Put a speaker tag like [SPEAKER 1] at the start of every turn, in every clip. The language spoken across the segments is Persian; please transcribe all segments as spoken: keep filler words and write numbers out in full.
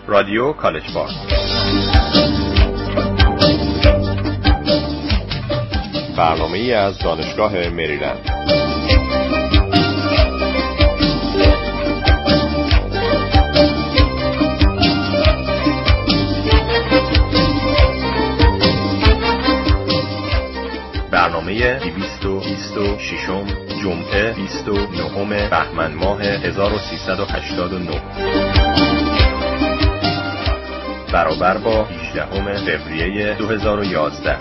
[SPEAKER 1] رادیو کالجبار. برنامه‌ای از دانشگاه مریلند. برنامه دویست و بیست و شش جمعه بیست و نه بهمن ماه هزار و سیصد و هشتاد و نه برابر با هجدهم فوریه دو هزار و یازده.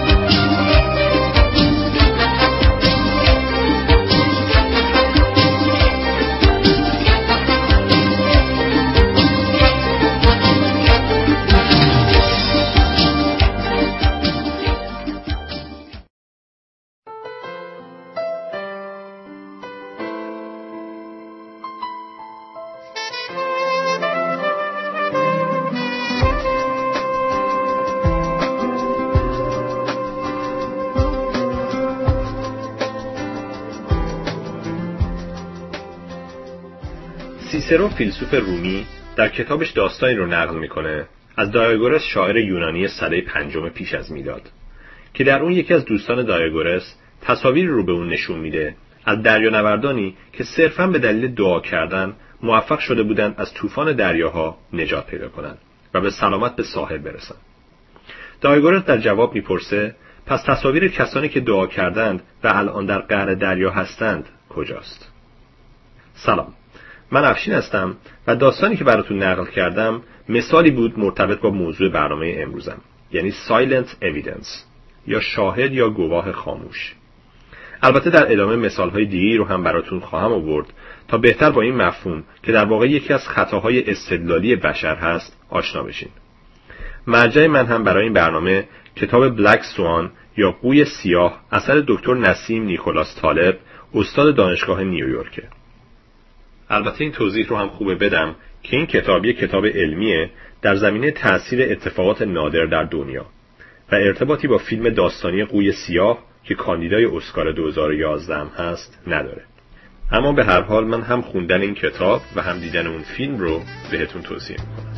[SPEAKER 1] سیسرو فیلسوف رومی در کتابش داستانی رو نقل میکنه از دایاگورس شاعر یونانی سده پنجم پیش از میلاد که در اون یکی از دوستان دایاگورس تصاویری رو به اون نشون میده از دریانوردانی که صرفاً به دلیل دعا کردن موفق شده بودند از طوفان دریاها نجات پیدا کنند و به سلامت به ساحل برسن. دایاگورس در جواب میپرسه پس تصاویر کسانی که دعا کردند و الان در قعر دریا هستند کجاست؟ سلام، من افشین هستم و داستانی که براتون نقل کردم مثالی بود مرتبط با موضوع برنامه امروزم، یعنی Silent Evidence یا شاهد یا گواه خاموش. البته در ادامه مثالهای دیگری رو هم براتون خواهم آورد تا بهتر با این مفهوم که در واقع یکی از خطاهای استدلالی بشر هست آشنا بشین. مرجع من هم برای این برنامه کتاب بلک سوان یا قوی سیاه اثر دکتر نسیم نیکولاس طالب، استاد دانشگاه نیویورک. البته این توضیح رو هم خوبه بدم که این کتاب یک کتاب علمیه در زمینه تأثیر اتفاقات نادر در دنیا و ارتباطی با فیلم داستانی قوی سیاه که کاندیدای اسکار دو هزار و یازده هم هست نداره. اما به هر حال من هم خوندن این کتاب و هم دیدن اون فیلم رو بهتون توصیه میکنم.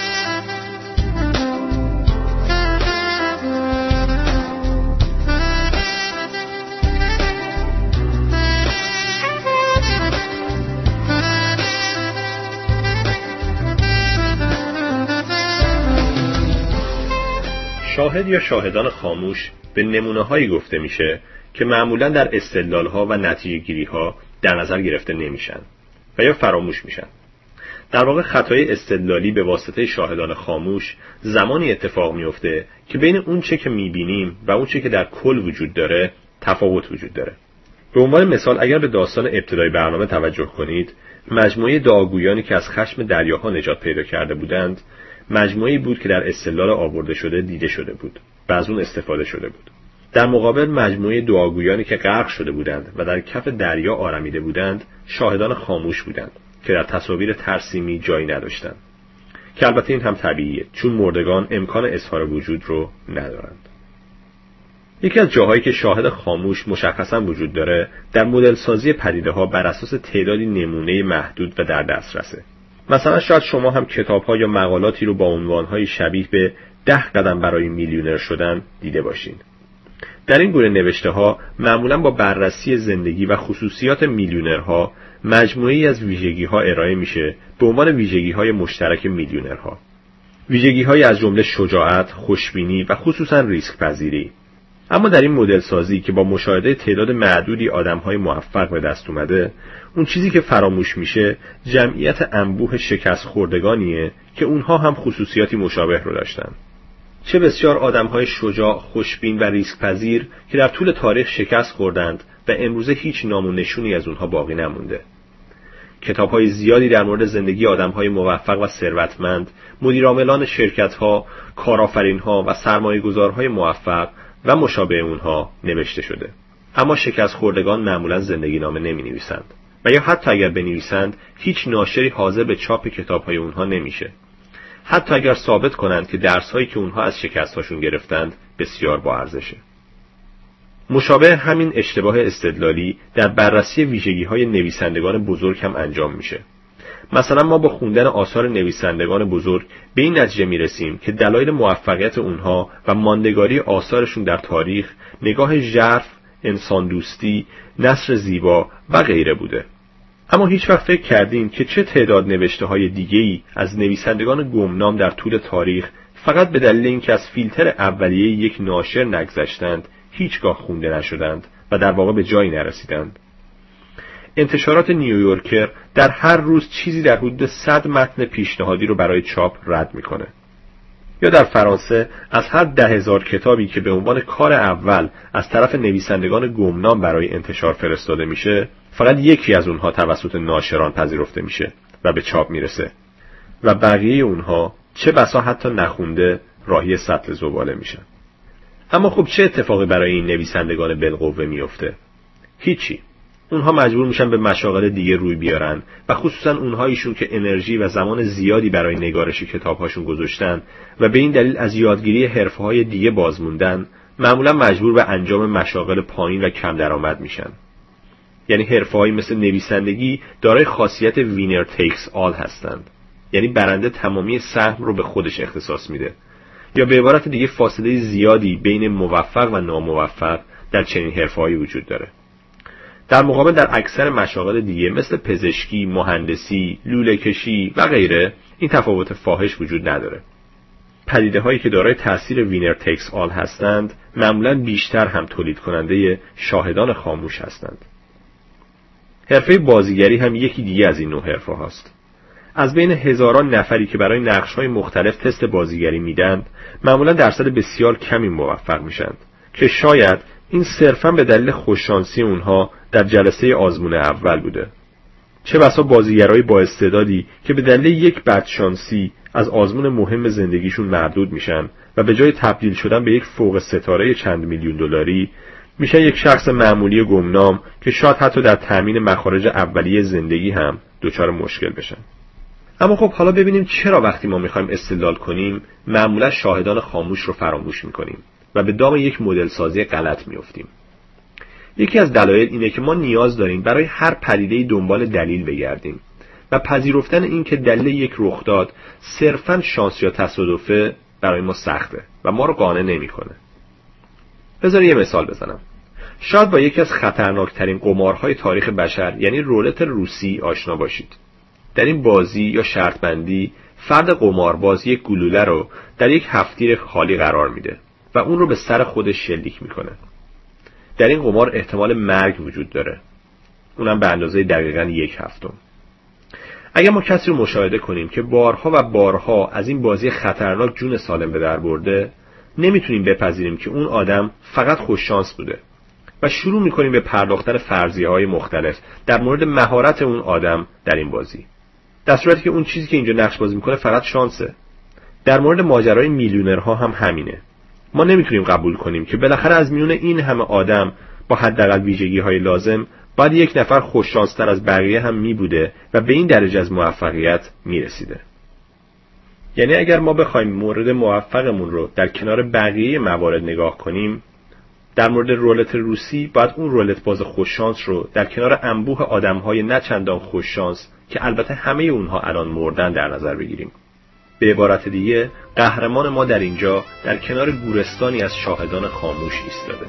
[SPEAKER 1] شاهد یا شاهدان خاموش به نمونه‌هایی گفته میشه که معمولاً در استدلال‌ها و نتیجه‌گیری‌ها در نظر گرفته نمیشن و یا فراموش میشن. در واقع خطای استدلالی به واسطه شاهدان خاموش زمانی اتفاق میفته که بین اون چه که میبینیم و اون چه که در کل وجود داره تفاوت وجود داره. به عنوان مثال اگر به داستان ابتدای برنامه توجه کنید، مجموعه دعاگویانی که از خشم دریاها نجات پیدا کرده بودند مجموعه‌ای بود که در استدلال آورده شده دیده شده بود و از اون استفاده شده بود. در مقابل مجموعه دعاگویانی که غرق شده بودند و در کف دریا آرمیده بودند شاهدان خاموش بودند که در تصاویر ترسیمی جایی نداشتند، که البته این هم طبیعیه چون مردگان امکان اظهار وجود رو ندارند. یکی از جاهایی که شاهد خاموش مشخصاً وجود داره در مدل سازی پدیده‌ها بر اساس تعدادی نمونه محدود و در دسترسه. مثلا شاید شما هم کتاب‌ها یا مقالاتی رو با عنوان‌های شبیه به ده قدم برای میلیونر شدن دیده باشین. در این گونه نوشته‌ها معمولاً با بررسی زندگی و خصوصیات میلیونرها مجموعه‌ای از ویژگی‌ها ارائه میشه به عنوان ویژگی‌های مشترک میلیونرها. ویژگی‌های از جمله شجاعت، خوشبینی و خصوصاً ریسک پذیری. اما در این مدل سازی که با مشاهده تعداد معدودی آدم‌های موفق به دست اومده، اون چیزی که فراموش میشه جمعیت انبوه شکست خوردگانیه که اونها هم خصوصیاتی مشابه رو داشتن. چه بسیار آدم‌های شجاع، خوشبین و ریسک پذیر که در طول تاریخ شکست خوردند و امروزه هیچ نام و نشونی از اونها باقی نمونده. کتاب‌های زیادی در مورد زندگی آدم‌های موفق و ثروتمند، مدیرعاملان شرکت‌ها، کارآفرین‌ها و سرمایه‌گذارهای موفق و مشابه اونها نوشته شده. اما شکست خوردگان معمولاً زندگی نامه نمی‌نویسند و یا حتی اگر بنویسند هیچ ناشری حاضر به چاپ کتاب‌های اونها نمیشه. حتی اگر ثابت کنند که درس‌هایی که اونها از شکست‌هاشون گرفتند بسیار با ارزشه. مشابه همین اشتباه استدلالی در بررسی ویژگی‌های نویسندگان بزرگ هم انجام میشه. مثلا ما با خوندن آثار نویسندگان بزرگ به این نتیجه میرسیم که دلایل موفقیت اونها و ماندگاری آثارشون در تاریخ نگاه ژرف، انسان دوستی، نثر زیبا و غیره بوده. اما هیچ وقت فکر کردین که چه تعداد نوشته‌های دیگه‌ای از نویسندگان گمنام در طول تاریخ فقط به دلیل اینکه از فیلتر اولیه یک ناشر نگذشتند هیچگاه خونده نشدند و در واقع به جایی نرسیدند؟ انتشارات نیویورکر در هر روز چیزی در حدود صد متن پیشنهادی رو برای چاپ رد میکنه. یا در فرانسه از هر ده هزار کتابی که به عنوان کار اول از طرف نویسندگان گمنام برای انتشار فرستاده میشه، فقط یکی از اونها توسط ناشران پذیرفته میشه و به چاپ میرسه و بقیه اونها چه بسا حتی نخونده راهی سطل زباله میشن. اما خب چه اتفاقی برای این نویسندگان بالقوه میفته؟ هیچی. اونها مجبور میشن به مشاغل دیگه روی بیارن و خصوصا اونهایشون که انرژی و زمان زیادی برای نگارش کتابهاشون گذاشتن و به این دلیل از یادگیری حرفه‌های دیگه باز موندن، معمولا مجبور به انجام مشاغل پایین و کم درآمد میشن. یعنی حرفه‌هایی مثل نویسندگی دارای خاصیت وینر تیکس آل هستند. یعنی برنده تمامی سهم رو به خودش اختصاص میده. یا به عبارت دیگه فاصله زیادی بین موفق و ناموفق در چنین حرفه‌هایی وجود داره. در مقابل در اکثر مشاغل دیگه مثل پزشکی، مهندسی، لوله کشی و غیره این تفاوت فاحش وجود نداره. پدیده هایی که دارای تأثیر وینر تیکس آل هستند معمولاً بیشتر هم تولید کننده شاهدان خاموش هستند. حرفه بازیگری هم یکی دیگه از این نوع حرفه هاست. از بین هزاران نفری که برای نقش‌های مختلف تست بازیگری میدن، معمولاً درصد بسیار کمی موفق میشن که شاید این صرفاً به دلیل خوششانسی اونها در جلسه آزمون اول بوده. چه بسا بازیگرای با استعدادی که به دلیل یک بدشانسی از آزمون مهم زندگیشون مردود میشن و به جای تبدیل شدن به یک فوق ستاره چند میلیون دلاری میشن یک شخص معمولی گمنام که شاید حتی در تامین مخارج اولیه زندگی هم دچار مشکل بشن. اما خب حالا ببینیم چرا وقتی ما میخوایم استدلال کنیم معمولا شاهدان خاموش رو فراموش میکنیم و به دام یک مدل سازی غلط میافتیم. یکی از دلایل اینه که ما نیاز داریم برای هر پدیده‌ای دنبال دلیل بگردیم و پذیرفتن این که دلیل یک رخداد صرفاً شانس یا تصادفه برای ما سخته و ما رو قانع نمی‌کنه. بذار یه مثال بزنم. شاید با یکی از خطرناکترین قمارهای تاریخ بشر یعنی رولت روسی آشنا باشید. در این بازی یا شرط بندی فرد قمارباز یک گلوله رو در یک هفتیر خالی قرار میده و اون رو به سر خودش شلیک میکنه. در این قمار احتمال مرگ وجود داره، اونم به اندازه دقیقاً یک هفتم. اگر ما کسی رو مشاهده کنیم که بارها و بارها از این بازی خطرناک جون سالم به در برده، نمیتونیم بپذیریم که اون آدم فقط خوش شانس بوده و شروع میکنیم به پرداختن فرضیه‌های مختلف در مورد مهارت اون آدم در این بازی، در صورتی که اون چیزی که اینجا نقش بازی میکنه فقط شانسه. در مورد ماجرای میلیونرها هم همینه. ما نمیتونیم قبول کنیم که بالاخره از میون این همه آدم با حداقل ویژگی‌های لازم باید یک نفر خوششانس‌تر از بقیه هم میبوده و به این درجه از موفقیت میرسیده. یعنی اگر ما بخوایم مورد موفقمون رو در کنار بقیه موارد نگاه کنیم، در مورد رولت روسی باید اون رولت باز خوششانس رو در کنار انبوه آدم‌های نه چندان خوششانس که البته همه اونها الان مردن در نظر بگیریم. به عبارت دیگه قهرمان ما در اینجا در کنار گورستانی از شاهدان خاموش ایستاده.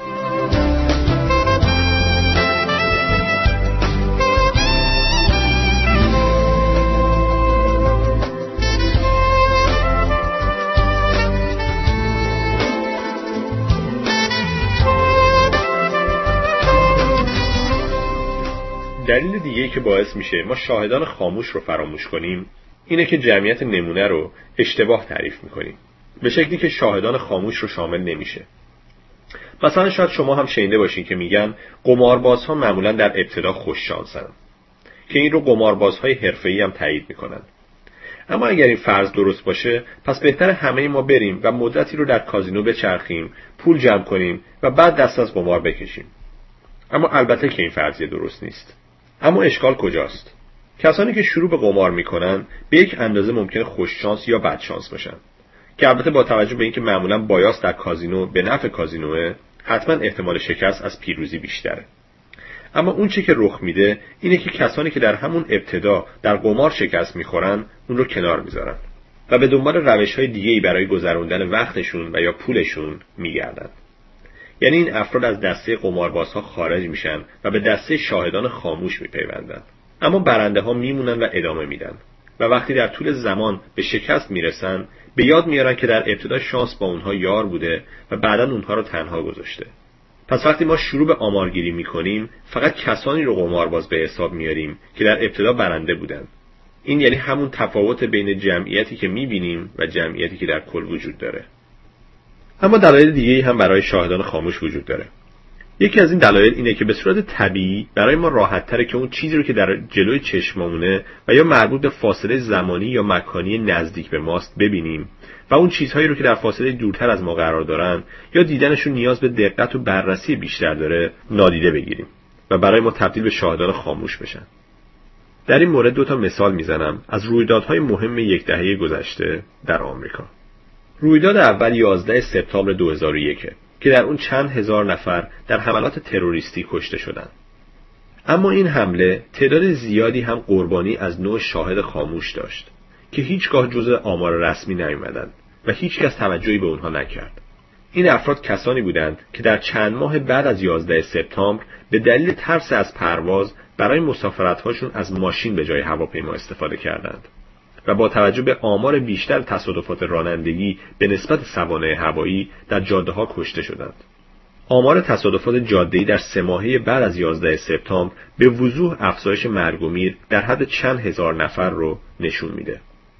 [SPEAKER 1] دلیل دیگه‌ای که باعث میشه ما شاهدان خاموش رو فراموش کنیم اینه که جمعیت نمونه رو اشتباه تعریف میکنیم، به شکلی که شاهدان خاموش رو شامل نمیشه. مثلا شاید شما هم شنیده باشین که میگن قماربازها معمولا در ابتدا خوش شانسن، که این رو قماربازهای حرفه‌ای هم تایید میکنن. اما اگر این فرض درست باشه، پس بهتر همه ما بریم و مدتی رو در کازینو بچرخیم، پول جمع کنیم و بعد دست از قمار بکشیم. اما البته که این فرضیه درست نیست. اما اشکال کجاست؟ کسانی که شروع به قمار میکنن به یک اندازه ممکنه خوش شانس یا بد شانس باشن، که البته با توجه به اینکه معمولا بایاس در کازینو به نفع کازینوه، حتما احتمال شکست از پیروزی بیشتره. اما اون چی که رخ میده اینه که کسانی که در همون ابتدا در قمار شکست میخورن اون رو کنار میذارن و به دنبال روش‌های دیگه‌ای برای گذروندن وقتشون و یا پولشون میگردن. یعنی این افراد از دسته قماربازها خارج میشن و به دسته شاهدان خاموش میپیوندن. اما برنده ها میمونن و ادامه میدن و وقتی در طول زمان به شکست میرسن به یاد میارن که در ابتدا شانس با اونها یار بوده و بعداً اونها رو تنها گذاشته. پس وقتی ما شروع به آمارگیری میکنیم فقط کسانی رو قمارباز به حساب میاریم که در ابتدا برنده بودن. این یعنی همون تفاوت بین جمعیتی که میبینیم و جمعیتی که در کل وجود داره. اما دلایل دیگه‌ای هم برای شاهدان خاموش وجود داره. یکی از این دلایل اینه که به صورت طبیعی برای ما راحت تره که اون چیزی رو که در جلوی چشممونه و یا مربوط به فاصله زمانی یا مکانی نزدیک به ماست ببینیم و اون چیزهایی رو که در فاصله دورتر از ما قرار دارن یا دیدنشون نیاز به دقت و بررسی بیشتر داره نادیده بگیریم و برای ما تبدیل به شاهدان خاموش بشن. در این مورد دو تا مثال میزنم از رویدادهای مهم یک دهه گذشته در آمریکا. رویداد اول یازده سپتامبر دو هزار و یک که در اون چند هزار نفر در حملات تروریستی کشته شدند. اما این حمله تعداد زیادی هم قربانی از نوع شاهد خاموش داشت که هیچگاه جزء آمار رسمی نیامدند و هیچ کس توجهی به اونها نکرد. این افراد کسانی بودند که در چند ماه بعد از یازده سپتامبر به دلیل ترس از پرواز برای مسافرت‌هاشون از ماشین به جای هواپیما استفاده کردند و با توجه به آمار بیشتر تصادفات رانندگی به نسبت سوانح هوایی در جاده‌ها کشته شدند. آمار تصادفات جاده‌ای در سه ماهه بعد از یازده سپتامبر به وضوح افزایش مرگ و میر در حد چند هزار نفر رو نشون میده.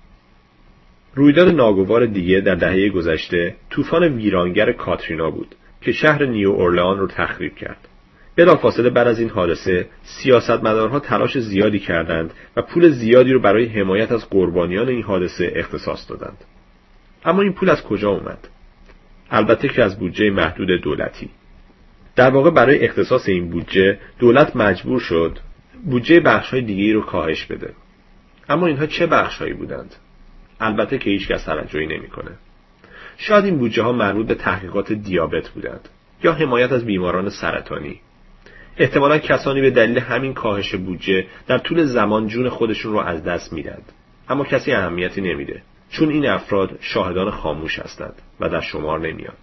[SPEAKER 1] رویداد ناگوار دیگه در دهه گذشته طوفان ویرانگر کاترینا بود که شهر نیو اورلئان رو تخریب کرد. بلافاصله بعد از این حادثه سیاستمدارها تلاش زیادی کردند و پول زیادی رو برای حمایت از قربانیان این حادثه اختصاص دادند. اما این پول از کجا اومد؟ البته که از بودجه محدود دولتی. در واقع برای اختصاص این بودجه دولت مجبور شد بودجه بخش‌های دیگه‌ای رو کاهش بده. اما اینها چه بخش‌هایی بودند؟ البته که هیچ کس توجهی نمی‌کنه. شاید این بودجه ها مربوط به تحقیقات دیابت بودند یا حمایت از بیماران سرطانی. احتمالاً کسانی به دلیل همین کاهش بودجه در طول زمان جون خودشون رو از دست میدند. اما کسی اهمیتی نمیده چون این افراد شاهدان خاموش هستند و در شمار نمیاد.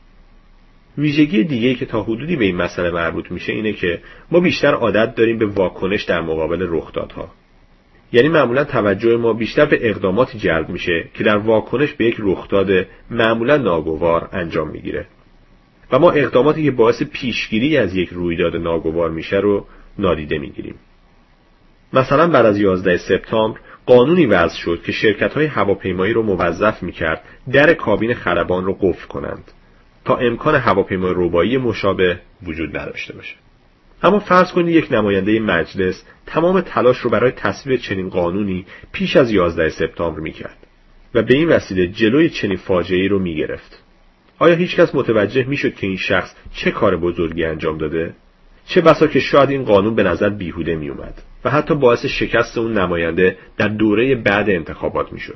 [SPEAKER 1] ویژگی دیگه‌ای که تا حدودی به این مسئله مربوط میشه اینه که ما بیشتر عادت داریم به واکنش در مقابل رخدادها. یعنی معمولا توجه ما بیشتر به اقداماتی جلب میشه که در واکنش به یک رخداد معمولا ناگوار انجام میگیره و ما اقداماتی که باعث پیشگیری از یک رویداد ناگوار میشه رو نادیده میگیریم. مثلا بعد از یازده سپتامبر قانونی وضع شد که شرکت‌های هواپیمایی رو موظف میکرد در کابین خلبان رو قفل کنند تا امکان هواپیمای ربایی مشابه وجود نداشته باشه. اما فرض کنید یک نماینده مجلس تمام تلاش رو برای تصویب چنین قانونی پیش از یازده سپتامبر میکرد و به این وسیله جلوی چنین فاجعه‌ای رو میگرفت. آیا هیچ کس متوجه میشد که این شخص چه کار بزرگی انجام داده؟ چه بسا که شاید این قانون به نظر بیهوده میومد و حتی باعث شکست اون نماینده در دوره بعد انتخابات میشد.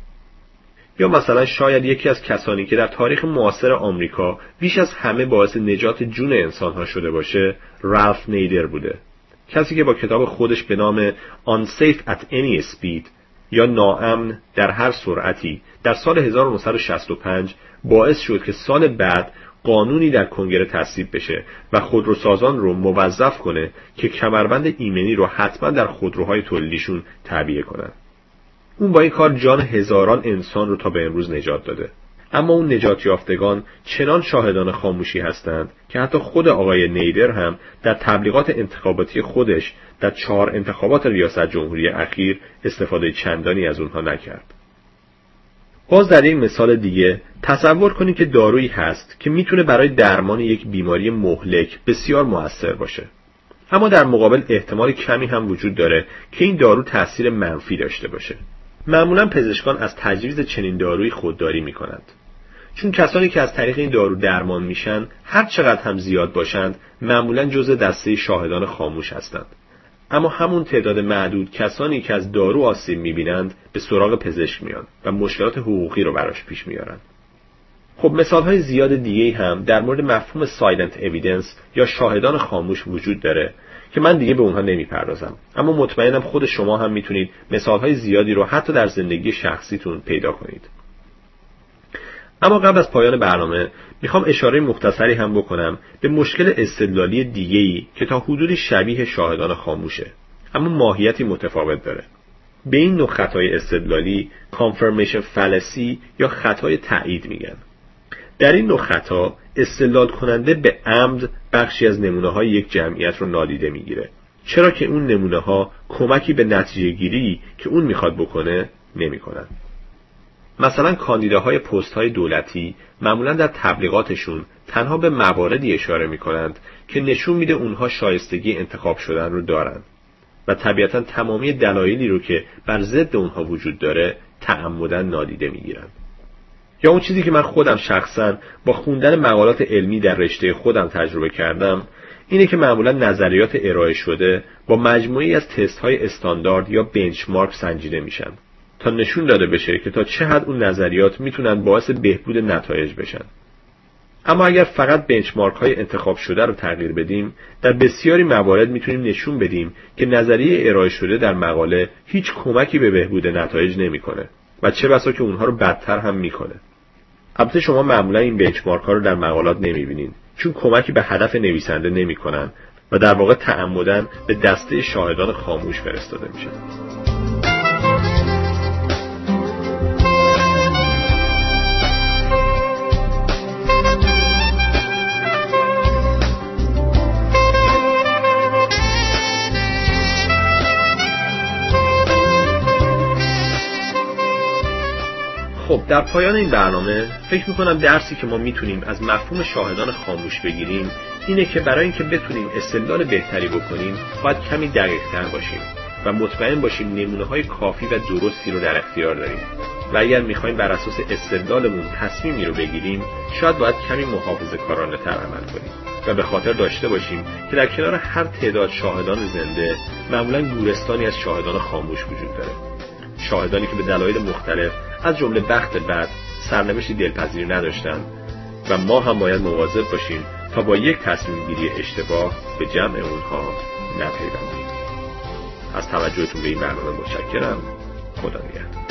[SPEAKER 1] یا مثلا شاید یکی از کسانی که در تاریخ معاصر آمریکا بیش از همه باعث نجات جون انسانها شده باشه رالف نیدر بوده. کسی که با کتاب خودش به نام Unsafe at Any Speed یا ناامن در هر سرعتی در سال هزار و نهصد و شصت و پنج باعث شد که سال بعد قانونی در کنگره تصویب بشه و خودروسازان رو موظف کنه که کمربند ایمنی رو حتما در خودروهای تولیدیشون تعبیه کنن. اون با این کار جان هزاران انسان رو تا به امروز نجات داده. اما اون نجات یافتگان چنان شاهدان خاموشی هستند که حتی خود آقای نیدر هم در تبلیغات انتخاباتی خودش در چهار انتخابات ریاست جمهوری اخیر استفاده چندانی از اونها نکرد. باز در این مثال دیگه تصور کنید که دارویی هست که میتونه برای درمان یک بیماری مهلک بسیار مؤثر باشه. اما در مقابل احتمال کمی هم وجود داره که این دارو تأثیر منفی داشته باشه. معمولا پزشکان از تجویز چنین دارویی خودداری میکنند. چون کسانی که از طریق این دارو درمان میشن هر چقدر هم زیاد باشند معمولا جزء دسته شاهدان خاموش هستند. اما همون تعداد معدود کسانی که از دارو آسیب میبینند به سراغ پزشک میان و مشکلات حقوقی رو براش پیش میارن. خب مثالهای زیاد دیگه هم در مورد مفهوم سایلنت اویدنس یا شاهدان خاموش وجود داره که من دیگه به اونها نمیپردازم، اما مطمئنم خود شما هم میتونید مثالهای زیادی رو حتی در زندگی شخصیتون پیدا کنید. اما قبل از پایان برنامه میخوام اشاره مختصری هم بکنم به مشکل استدلالی دیگه‌ای که تا حدودی شبیه شاهدان خاموشه، اما ماهیتی متفاوت داره. به این نوع خطای استدلالی confirmation fallacy یا خطای تایید میگن. در این نوع خطا استدلال کننده به عمد بخشی از نمونه‌های یک جمعیت رو نادیده میگیره، چرا که اون نمونه‌ها کمکی به نتیجه گیری که اون میخواد بکنه نمیکنن. مثلا کاندیداهای پست‌های دولتی معمولاً در تبلیغاتشون تنها به مواردی اشاره میکنند که نشون میده اونها شایستگی انتخاب شدن رو دارن و طبیعتاً تمامی دلایلی رو که بر ضد اونها وجود داره تعمداً نادیده میگیرن. یا اون چیزی که من خودم شخصاً با خوندن مقالات علمی در رشته خودم تجربه کردم اینه که معمولاً نظریات ارائه شده با مجموعی از تست‌های استاندارد یا بنچمارک سنجیده میشن تا نشون داده بشه که تا چه حد اون نظریات میتونن باعث بهبود نتایج بشن. اما اگر فقط بنچمارک های انتخاب شده رو تغییر بدیم، در بسیاری موارد میتونیم نشون بدیم که نظریه ارائه شده در مقاله هیچ کمکی به بهبود نتایج نمیکنه و چه بسا که اونها رو بدتر هم میکنه. البته شما معمولا این بنچمارک ها رو در مقالات نمیبینین چون کمکی به هدف نویسنده نمیکنن و در واقع تعمداً به دسته شاهدان خاموش فرستاده میشن. خب در پایان این برنامه فکر میکنم درسی که ما میتونیم از مفهوم شاهدان خاموش بگیریم اینه که برای اینکه بتونیم استدلال بهتری بکنیم باید کمی دقیق‌تر باشیم و مطمئن باشیم نمونه‌های کافی و درستی رو در اختیار داریم و اگر میخوایم بر اساس استدلالمون تصمیمی رو بگیریم شاید باید کمی محافظه‌کارانه‌تر عمل کنیم و به خاطر داشته باشیم که در کنار هر تعداد شاهدان زنده معمولاً گورستانی از شاهدان خاموش وجود داره، شاهدانی که به دلایل مختلف از جمله بخت بد سرنوشتی دلپذیری نداشتن و ما هم باید مواظب باشیم تا با یک تصمیم گیری اشتباه به جمع اونها نپیوندیم. از توجهتون به این برنامه متشکرم. خدا نگهدار.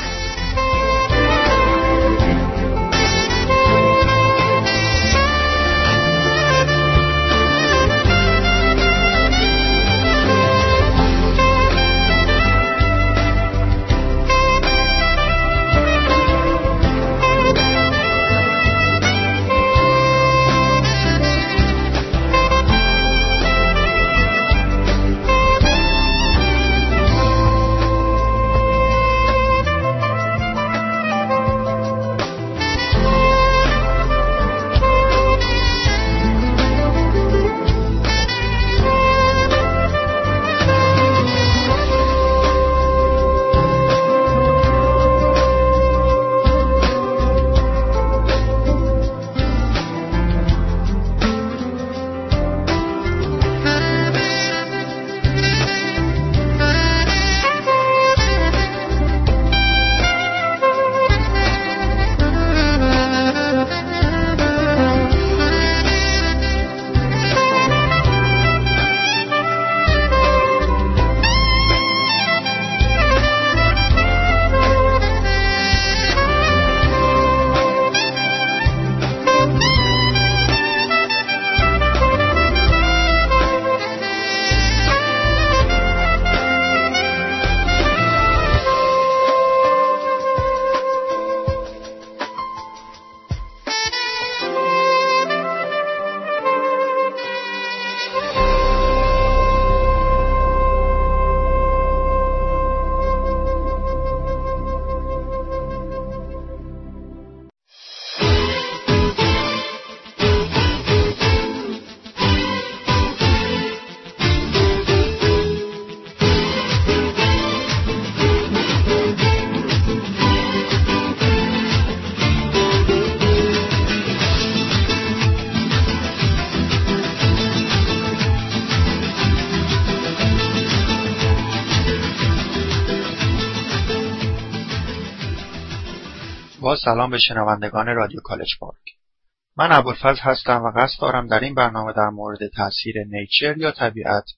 [SPEAKER 2] با سلام به شنوندگان رادیو کالج پارک. من ابوالفضل هستم و قصد دارم در این برنامه در مورد تاثیر نیچر یا طبیعت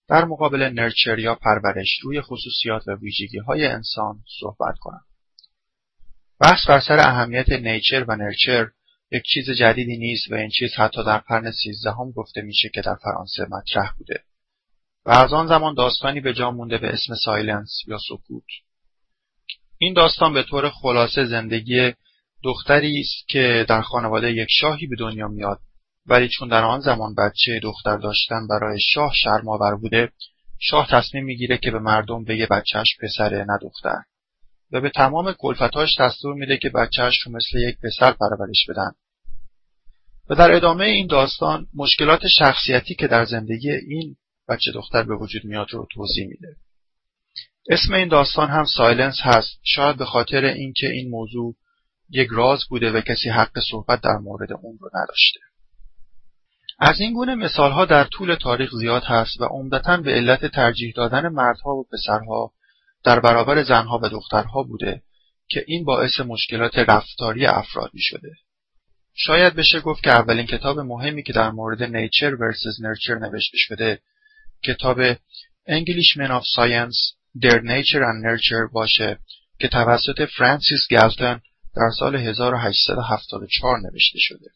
[SPEAKER 2] در مقابل نرچر یا پرورش روی خصوصیات و ویژگی‌های انسان صحبت کنم. بحث بر سر اهمیت نیچر و نرچر یک چیز جدیدی نیست و این چیز حتی در قرن سیزدهم گفته میشه که در فرانسه مطرح بوده و از آن زمان داستانی به جا مونده به اسم سایلنس یا سکوت. این داستان به طور خلاصه زندگی دختری است که در خانواده یک شاهی به دنیا میاد، ولی چون در آن زمان بچه دختر داشتن برای شاه شرم‌آور بوده، شاه تصمیم میگیره که به مردم بگه بچهش پسره نه دختر و به تمام کلفتاش دستور میده که بچهش رو مثل یک پسر پرورش بدن. و در ادامه این داستان مشکلات شخصیتی که در زندگی این بچه دختر به وجود میاد رو توضیح میده. اسم این داستان هم سایلنس هست، شاید به خاطر اینکه این موضوع یک راز بوده و کسی حق صحبت در مورد اون رو نداشته. از این گونه مثالها در طول تاریخ زیاد هست و عمدتاً به علت ترجیح دادن مردها و پسرها در برابر زنها و دخترها بوده که این باعث مشکلات رفتاری افراد می شده. شاید بشه گفت که اولین کتاب مهمی که در مورد نیچر ورسس نرچر نوشته شده کتاب Englishmen of Science Their Nature and Nurture باشه که توسط فرانسیس گالتون در سال هزار و هشتصد و هفتاد و چهار نوشته شده.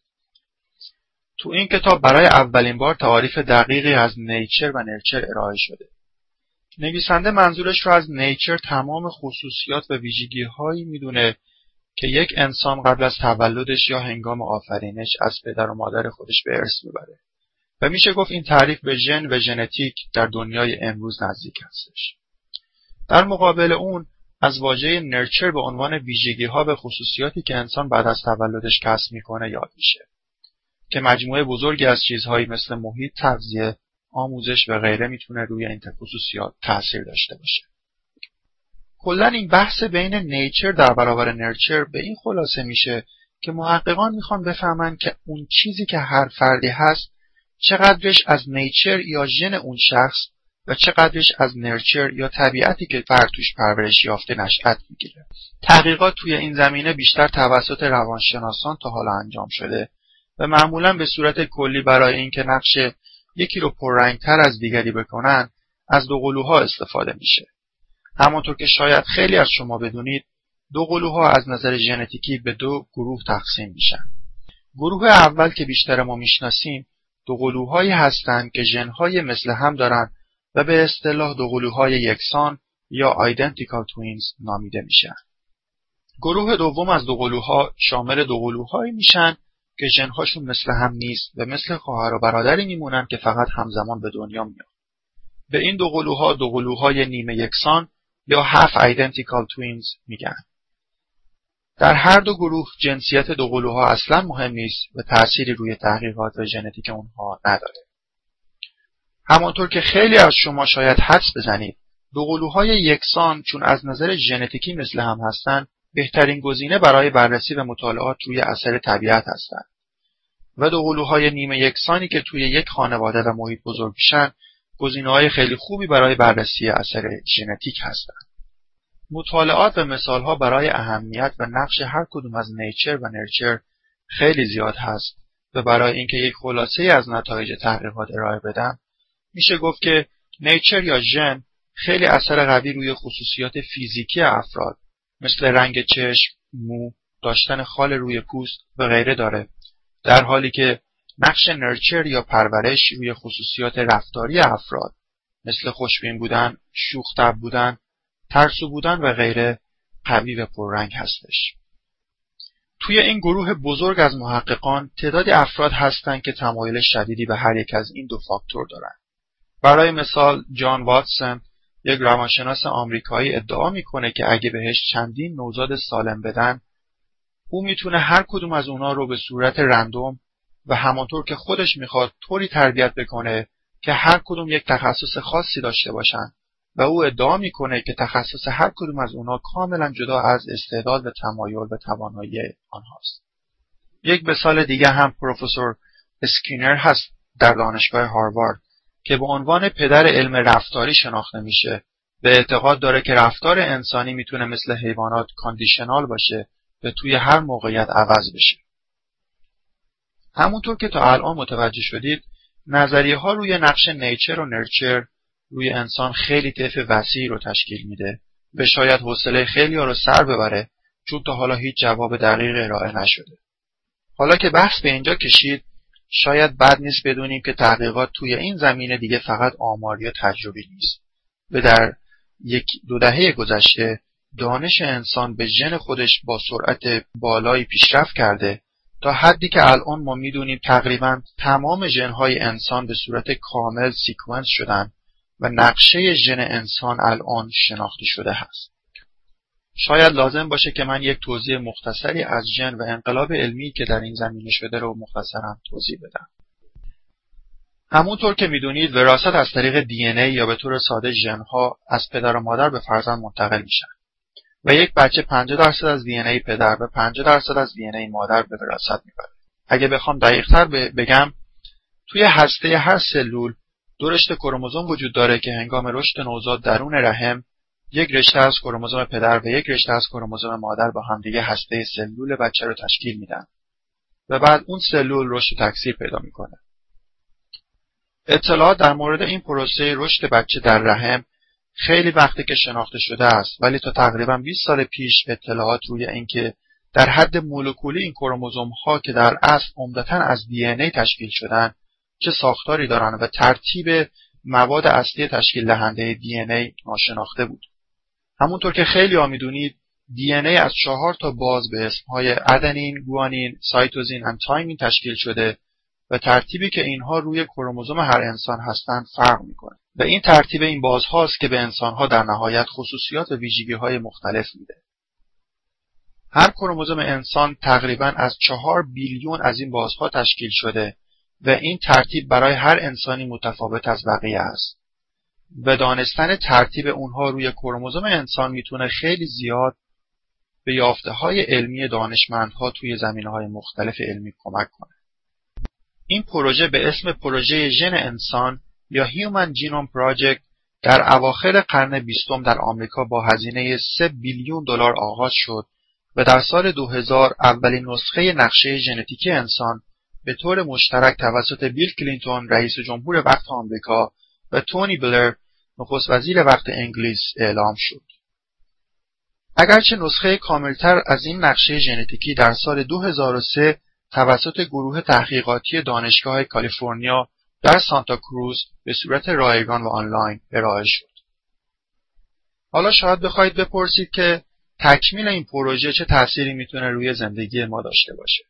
[SPEAKER 2] تو این کتاب برای اولین بار تعاریف دقیقی از نیچر و نرچر ارائه شده. نویسنده منظورش رو از نیچر تمام خصوصیات و ویژگی‌هایی میدونه که یک انسان قبل از تولدش یا هنگام آفرینش از پدر و مادر خودش به ارث میبره و میشه گفت این تعریف به ژن و ژنتیک در دنیای امروز نزدیک هستش. در مقابل اون از واژه نرچر به عنوان ویژگی‌ها و خصوصیاتی که انسان بعد از تولدش کسب میکنه یاد میشه که مجموعه بزرگی از چیزهایی مثل محیط، تغذیه، آموزش و غیره میتونه روی این خصوصیات تأثیر داشته باشه. کلاً این بحث بین نیچر در برابر نرچر به این خلاصه میشه که محققان میخوان بفهمن که اون چیزی که هر فردی هست چقدرش از نیچر یا ژن اون شخص و چقدرش از نرچر یا طبیعتی که فرد توش پرورش یافته نشأت میگیره. تحقیقات توی این زمینه بیشتر توسط روانشناسان تا حالا انجام شده و معمولاً به صورت کلی برای اینکه نقش یکی رو پررنگتر از دیگری بکنن از دوقلوها استفاده میشه. همونطور که شاید خیلی از شما بدونید دوقلوها از نظر ژنتیکی به دو گروه تقسیم میشن. گروه اول که بیشتر ما میشناسیم دوقلوهایی هستند که ژن‌های مثل هم دارن و به اصطلاح دوقلوهای یکسان یا identical twins نامیده میشن. گروه دوم از دوقلوها شامل دوقلوهایی میشن که ژن‌هاشون مثل هم نیست و مثل خواهر و برادری میمونن که فقط همزمان به دنیا میان. به این دوقلوها دوقلوهای نیمه یکسان یا half identical twins میگن. در هر دو گروه جنسیت دوقلوها اصلا مهم نیست و تأثیری روی تحقیقات و ژنتیک اونها نداره. همانطور که خیلی از شما شاید حدس بزنید دوقلوهای یکسان چون از نظر ژنتیکی مثل هم هستند بهترین گزینه برای بررسی و مطالعات روی اثر طبیعت هستند و دوقلوهای نیمه یکسانی که توی یک خانواده و محیط بزرگ میشن گزینه‌های خیلی خوبی برای بررسی اثر ژنتیک هستند. مطالعات و مثالها برای اهمیت و نقش هر کدوم از نیچر و نرچر خیلی زیاد هست و برای اینکه یک خلاصه از نتایج تحقیقات ارائه بدم میشه گفت که نیچر یا ژن خیلی اثر قوی روی خصوصیات فیزیکی افراد مثل رنگ چشم، مو، داشتن خال روی پوست و غیره داره، در حالی که نقش نرچر یا پرورش روی خصوصیات رفتاری افراد مثل خوشبین بودن، شوخ طبع بودن، ترسو بودن و غیره قوی و پررنگ هستش. توی این گروه بزرگ از محققان تعدادی افراد هستند که تمایل شدیدی به هر یک از این دو فاکتور دارن. برای مثال جان واتسون یک روانشناس آمریکایی ادعا میکنه که اگه بهش چندین نوزاد سالم بدن او میتونه هر کدوم از اونا رو به صورت رندوم و همانطور که خودش میخواد طوری تربیت بکنه که هر کدوم یک تخصص خاصی داشته باشن و او ادعا میکنه که تخصص هر کدوم از اونا کاملا جدا از استعداد و تمایل و توانایی آنهاست. یک مثال دیگه هم پروفسور اسکینر هست در دانشگاه هاروارد که به عنوان پدر علم رفتاری شناخته میشه و اعتقاد داره که رفتار انسانی میتونه مثل حیوانات کاندیشنال باشه و توی هر موقعیت عوض بشه. همونطور که تا الان متوجه شدید نظریه ها روی نقش نیچر و نرچر روی انسان خیلی طیف وسیعی رو تشکیل میده و شاید حوصله خیلی‌ها رو سر ببره چون تا حالا هیچ جواب دقیق ارائه نشده. حالا که بحث به اینجا کشید، شاید بد نیست بدونیم که تحقیقات توی این زمینه دیگه فقط آماری و تجربی نیست و در یک دو دهه گذشته دانش انسان به ژن خودش با سرعت بالایی پیشرفت کرده تا حدی که الان ما میدونیم تقریبا تمام ژن‌های انسان به صورت کامل سیکونس شدن و نقشه ژن انسان الان شناخته شده هست. شاید لازم باشه که من یک توضیح مختصری از ژن و انقلاب علمی که در این زمینه شده رو مختصرا توضیح بدم. همونطور که میدونید وراثت از طریق دی ان ای یا به طور ساده ژن‌ها از پدر و مادر به فرزند منتقل میشن و یک بچه پنجاه درصد از دی ان ای پدر و پنجاه درصد از دی ان ای مادر به وراثت میبره. اگه بخوام دقیق‌تر بگم، توی هسته هر سلول دو رشته کروموزوم وجود داره که هنگام رشد نوزاد درون رحم یک رشته از کروموزوم پدر و یک رشته از کروموزوم مادر با همدیگه هسته سلول بچه رو تشکیل میدن و بعد اون سلول رشد و تکثیر پیدا میکنه. اطلاعات در مورد این پروسه رشد بچه در رحم خیلی وقته که شناخته شده است، ولی تا تقریبا بیست سال پیش اطلاعات روی اینکه در حد مولکولی این کروموزوم ها که در اصل عمدتاً از دی ان ای تشکیل شدن چه ساختاری دارن و ترتیب مواد اصلی تشکیل دهنده دی ان ای ناشناخته بود. همونطور که خیلی ها میدونید دی ان ای از چهار تا باز به اسمهای ادنین، گوانین، سایتوزین و تایمین تشکیل شده و ترتیبی که اینها روی کروموزوم هر انسان هستند فرق میکنه و این ترتیب این بازهاست که به انسانها در نهایت خصوصیات و ویژگی‌های مختلف میده. هر کروموزوم انسان تقریباً از چهار بیلیون از این بازها تشکیل شده و این ترتیب برای هر انسانی متفاوت از بقیه است. و دانستن ترتیب اونها روی کروموزوم انسان میتونه خیلی زیاد به یافته‌های علمی دانشمندها توی زمینه‌های مختلف علمی کمک کنه. این پروژه به اسم پروژه ژن انسان یا Human Genome Project در اواخر قرن بیستم در آمریکا با هزینه سه بیلیون دلار آغاز شد و در سال دو هزار اولین نسخه نقشه ژنتیکی انسان به طور مشترک توسط بیل کلینتون رئیس جمهور وقت آمریکا و تونی بلر نخست وزیر وقت انگلیس اعلام شد. اگرچه نسخه کاملتر از این نقشه ژنتیکی در سال دو هزار و سه توسط گروه تحقیقاتی دانشگاه کالیفرنیا در سانتا کروز به صورت رایگان و آنلاین ارائه شد. حالا شاید بخواید بپرسید که تکمیل این پروژه چه تأثیری میتونه روی زندگی ما داشته باشه.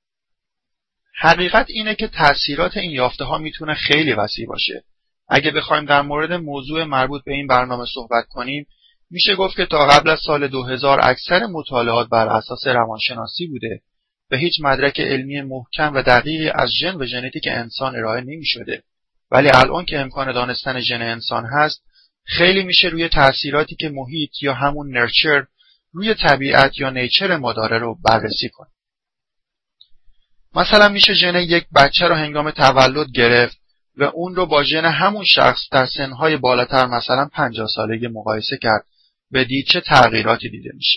[SPEAKER 2] حقیقت اینه که تأثیرات این یافته ها میتونه خیلی وسیع باشه. اگه بخوایم در مورد موضوع مربوط به این برنامه صحبت کنیم، میشه گفت که تا قبل از سال دو هزار اکثر مطالعات بر اساس روانشناسی بوده و هیچ مدرک علمی محکم و دقیقی از ژن و ژنتیک انسان ارائه نمی‌شده. ولی الان که امکان دانستن ژن انسان هست، خیلی میشه روی تأثیراتی که محیط یا همون نرچر روی طبیعت یا نیچر ما داره رو بررسی کنیم. مثلا میشه ژن یک بچه رو هنگام تولد گرفت و اون رو با ژن همون شخص در سنهای بالاتر مثلا پنجاه سالگی مقایسه کرد و دید چه تغییراتی دیده میشه.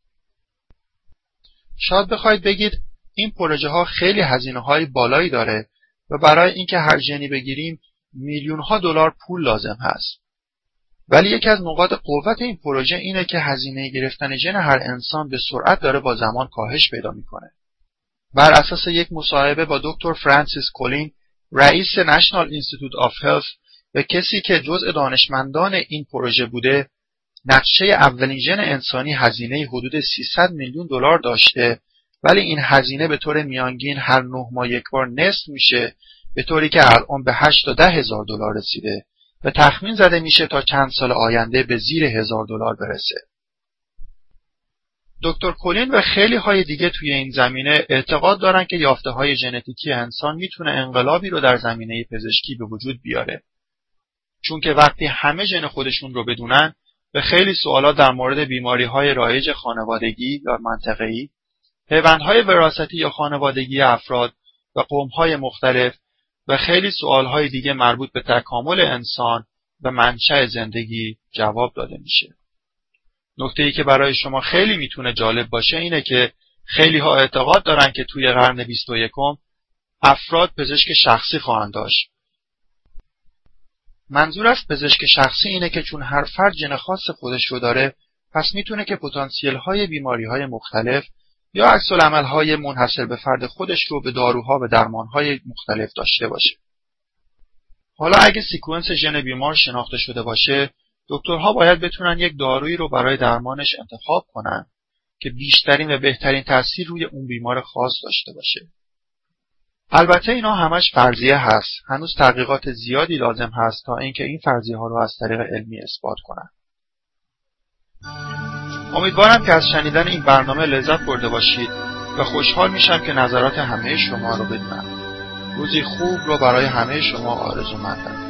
[SPEAKER 2] شاید بخواید بگید این پروژه ها خیلی هزینه های بالایی داره و برای اینکه هر ژنی بگیریم میلیون ها دلار پول لازم هست. ولی یکی از نقاط قوت این پروژه اینه که هزینه گرفتن ژن هر انسان به سرعت داره با زمان کاهش پیدا میکنه. بر اساس یک مصاحبه با دکتر فرانسیس کولین، رئیس نشنال اینستیتوت آف هلث و کسی که جزء دانشمندان این پروژه بوده، نقشه اولین ژن انسانی هزینه حدود سیصد میلیون دلار داشته، ولی این هزینه به طور میانگین هر نه ماه یک بار نصف میشه، به طوری که الان به هشت تا ده هزار دلار رسیده و تخمین زده میشه تا چند سال آینده به زیر هزار دلار برسه. دکتر کولین و خیلی های دیگه توی این زمینه اعتقاد دارن که یافته های ژنتیکی انسان میتونه انقلابی رو در زمینه پزشکی به وجود بیاره. چون که وقتی همه ژن خودشون رو بدونن، به خیلی سوالات در مورد بیماری های رایج خانوادگی یا منطقه‌ای، پیوندهای وراثتی یا خانوادگی افراد و قوم‌های مختلف و خیلی سوالهای دیگه مربوط به تکامل انسان و منشأ زندگی جواب داده میشه. نکته‌ای که برای شما خیلی میتونه جالب باشه اینه که خیلی ها اعتقاد دارن که توی قرن بیست و یکم افراد پزشک شخصی خواهند داشت. منظور از پزشک شخصی اینه که چون هر فرد ژن خاص خودش رو داره، پس میتونه که پتانسیل های بیماری های مختلف یا عکس العمل های منحصر به فرد خودش رو به داروها و درمان های مختلف داشته باشه. حالا اگه سیکونس ژن بیمار شناخته شده باشه، دکترها باید بتونن یک دارویی رو برای درمانش انتخاب کنن که بیشترین و بهترین تأثیر روی اون بیمار خاص داشته باشه. البته اینا همش فرضیه هست. هنوز تحقیقات زیادی لازم هست تا اینکه این فرضیه ها رو از طریق علمی اثبات کنن. امیدوارم که از شنیدن این برنامه لذت برده باشید و خوشحال میشم که نظرات همه شما رو بدونم. روزی خوب رو برای همه شما آرزومندم.